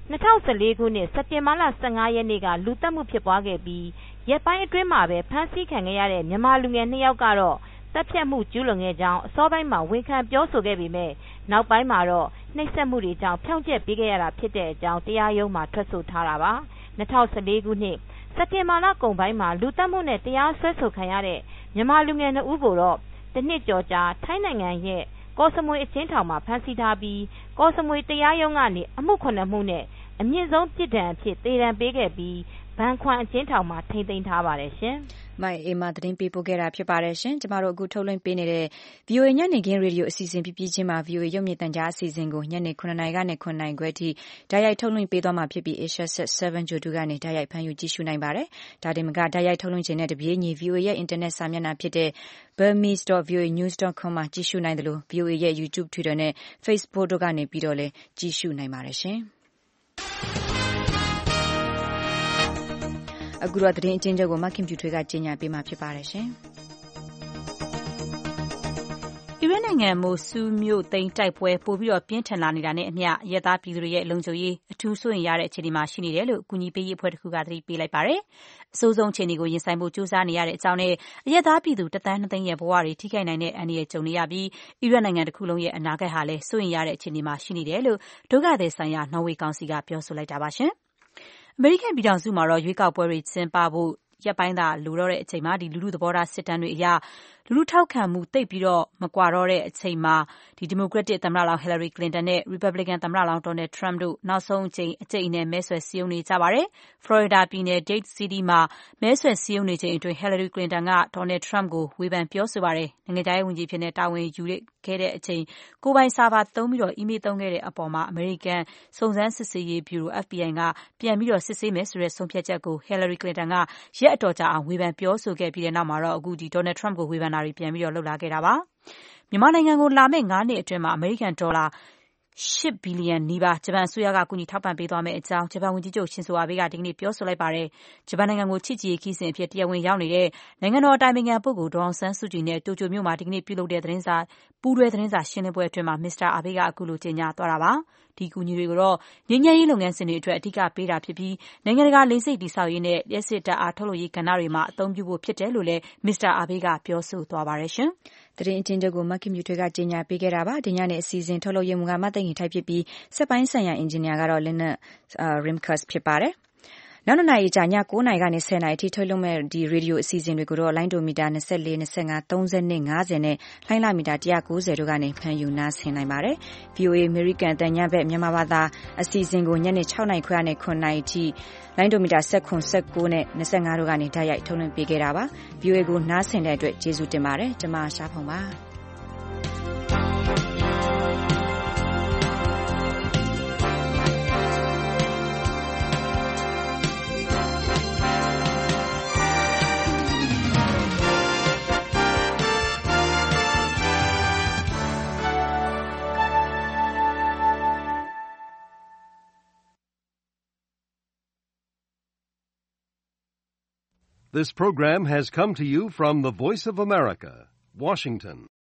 2014ခုနှစ်စက်တင်ဘာလ15ရက်နေ့ကလူသတ်မှုဖြစ်ပွားခဲ့ပြီးရက်ပိုင်းအတွင်းမှာပဲဖမ်းဆီးခံခဲ့ရတဲ့မြန်မာလူငယ်2ယောက်ကတော့တပ်ဖြတ်မှုကျူးလွန်ခဲ့ကြောင်းအစောပိုင်းမှာဝန်ခံပြောဆိုခဲ့ပေမဲ့နောက်ပိုင်းမှာတော့နှိပ်စက်မှုတွေကြောင့်ဖြောင့်ချက်ပေးခဲ့ရတာဖြစ်တဲ့အကြောင်းတရားရုံးမှာထွက်ဆိုထားတာပါ2014ခုနှစ်စက်တင်ဘာလကုန်ပိုင်းမှာလူသတ်မှုနဲ့တရားစွဲဆိုခံရတဲ့မြန်မာလူငယ်2ဦးကိုတော့တစ်နှစ်ကျော်ကြာထိုင်းနိုင်ငံရဲ့ကော့စမွေအချင်းထောင်မှာဖမ်းဆီးထားပြီးကော့စမွေတရားရုံးကနေအမှု9မှုနဲ့အမြင့်ဆုံးပြစ်ဒဏ်အဖြစ်သေဒဏ်ပေးခဲ့ပြီးဘန်ခွမ်အချင်းထောင်မှာထိန်းသိမ်းထားပါတယ်ရှင်။မိုင်အေမာသတင်းပေးပို့ခဲ့တာဖြစ်ပါတယ်ရှင်။ကျမတို့အခုထုတ်လွှင့်ပေးနေတဲ့ VOA ညနေခင်းရေဒီယိုအစီအစဉ်ပြချင်းမှာ VOA ရုပ်မြင်သံကြားအစီအစဉ်ကိုညနေ9:00နာရီကနေ9:00နာရီခွဲထိတိုက်ရိုက်ထုတ်လွှင့်ပေးသွားမှာဖြစ်ပြီး Asia Set 7 Judu ကနေတိုက်ရိုက်ဖမ်းယူကြည့်ရှုနိုင်ပါတယ်။ဒါတင်မကတိုက်ရိုက်ထုတ်လွှင့်ခြင်းနဲ့တပြေးညီ VOA ရဲ့ internet စာမျက်နှာဖြစ်တဲ့ burmese.voanews.com မှာကြည့်ရှုနိုင်တယ်လို့ VOA ရဲ့ YouTube, Twitter နဲ့ Facebook တို့ကနေပြီးတော့လည်းကြည့်ရှုနိုင်ပါတယ်ရှင်။အခုတော့သတင်းအကျဉ်းချုပ်ကိုမခင်ပြူထွေးကကြေညာပေးမှာဖြစ်ပါတယ်ရှင်။အီရတ်နိုင်ငံမိုဆူးမြို့သိမ်းတိုက်ပွဲပိုပြီးပြင်းထန်လာနေတာနဲ့အမျှအရပ်သားပြည်သူတွေရဲ့လုံခြုံရေးအထူးစိုးရိမ်ရတဲ့အခြေအနေမှာရှိနေတယ်လို့အကူအညီပေးရေးအဖွဲ့တစ်ခုကသတိပေးလိုက်ပါတယ်။အဆိုးဆုံးအခြေအနေကိုရင်ဆိုင်ဖို့ကြိုးစားနေရတဲ့အကြောင်းနဲ့အရပ်သားပြည်သူ1.2 သန်းရဲ့ဘဝတွေထိခိုက်နိုင်တဲ့အန္တရာယ်ကြုံနေရပြီးအီရတ်နိုင်ငံတစ်ခုလုံးရဲ့အနာဂတ်ဟာလည်းစိုးရိမ်ရတဲ့အခြေအနေမှာရှိနေတယ်လို့ဒုက္ခသည်ဆိုင်ရာနော်ဝေကောင်စီကပြောဆိုလိုက်တာပါရှင်။အမေရိကန်ပြည်ထောင်စုမှာတော့ရွေးကောက်ပွဲတွေကျင်းပဖို့ရက်ပိုင်းသာလိုတော့တဲ့အချိန်မှာလူထုသဘောထားစစ်တမ်းတွေအရလူထုထောက်ခံမှုသိပ်ပြီးတော့မကွာတော့တဲ့အချိန်မှာဒီမိုကရက်တစ်သမ္မတလောင်းဟီလာရီကလင်တန်နဲ့ရီပတ်ဘလစ်ကန်သမ္မတလောင်းဒေါ်နယ်ထရမ့်တို့နောက်ဆုံးအကြိမ်နဲ့မဲဆွယ်စည်းရုံးနေကြပါတယ်။ဖလော်ရီဒါပြည်နယ် Dade City မှာမဲဆွယ်စည်းရုံးနေချိန်အတွင်းဟီလာရီကလင်တန်ကဒေါ်နယ်ထရမ့်ကိုဝေဖန်ပြောဆိုပါတယ်။နိုင်ငံခြားရေးဝန်ကြီးဖြစ်တဲ့တာဝန်ယူခဲ့တဲ့အချိန်ကိုယ်ပိုင်ဆာဗာသုံးပြီးအီးမေးလ်သုံးခဲ့တဲ့အပေါ်မှာအမေရိကန်စုံစမ်းစစ်ဆေးရေးဗျူရို FBI ကပြန်ပြီးစစ်ဆေးမယ်ဆိုတဲ့ဆုံးဖြတ်ချက်ကိုဟီလာရီကလင်တန်ကရက်အတော်ကြာအောင်ဝေဖန်ပြောဆိုခဲ့ပြီးတဲ့နောက်မှာတော့အခုဒီဒေါ်နယ်ထရမ့်ကိုဝေဖန်တာတွေပြန်ပြီးလုပ်လာခဲ့တာပါ။မြန်မာနိုင်ငံကိုလာမယ့်9နှစ်အတွင်းမှာအမေရိကန်ဒေါ်လာ8 ဘီလီယံနီးပါးဂျပန်အစိုးရကကူညီထောက်ပံ့ပေးသွားမယ့်အကြောင်းဂျပန်ဝန်ကြီးချုပ်ရှင်ဇိုအာဘေးကဒီကနေ့ပြောဆိုလိုက်ပါတယ်။ဂျပန်နိုင်ငံကိုချစ်ကြည်ရေးခီးစဉ်အဖြစ်တရားဝင်ရောက်နေတဲ့နိုင်ငံတော်အတိုင်ပင်ခံပုဂ္ဂိုလ်ဒေါ်အောင်ဆန်းစုကြည်နဲ့တိုကျိုမြို့မှာဒီကနေ့ပြုလုပ်တဲ့ပူးတွဲသတင်းစာရှင်းလင်းပွဲအတွင်းမှာမစ္စတာအာဘေးကအခုလိုကြေညာသွားတာပါ။ဒီကူညီတွေကိုတော့ငြိမ်းချမ်းရေးလုပ်ငန်းစဉ်တွေအတွက်အဓိကပေးတာဖြစ်ပြီးနိုင်ငံတကာလေဆိပ်တည်ဆောက်ရေးနဲ့လျှပ်စစ်ဓာတ်အားထုတ်လုပ်ရေးကဏ္ဍတွေမှာအသုံးပြုဖို့ဖြစ်တယ်လို့လည်းမစ္စတာအာဘေးကပြောဆိုသွားပါတယ်ရှင်။သတင်းအကျဉ်းချုပ်ကိုမခင်မြူထွေးကကြေညာပေးခဲ့တာပါ။ဒီညနေအစီအစဉ်ထုတ်လုပ်ရေးမှူးကမသိငင်ထိုက်ဖြစ်ပြီးစက်ပိုင်းဆိုင်ရာအင်ဂျင်နီယာကတော့ Linnet Rimkus ဖြစ်ပါတယ်။နောက်2နာရီကြာည9နာရီကနေ10နာရီထိထုတ်လွှင့်မဲ့ဒီရေဒီယိုအစီအစဉ်တွေကိုတော့လိုင်းဒိုမီတာ24 25 30နဲ့50နဲ့လိုင်းလာမီတာ190တို့ကနေဖမ်းယူနားဆင်နိုင်ပါတယ်။ VOA American တန်ညဘက်မြန်မာဘာသာအစီအစဉ်ကိုညနေ6နာရီခွဲနဲ့9နာရီထိလိုင်းဒိုမီတာ19နဲ့25တို့ကနေဓာတ်ရိုက်ထုတ်လွှင့်ပေးခဲ့တာပါ။ VOA ကိုနားဆင်တဲ့အတွက်ကျေးဇူးတင်ပါတယ်။ကျွန်မရှားဖုံပါ။ This program has come to you from the Voice of America, Washington.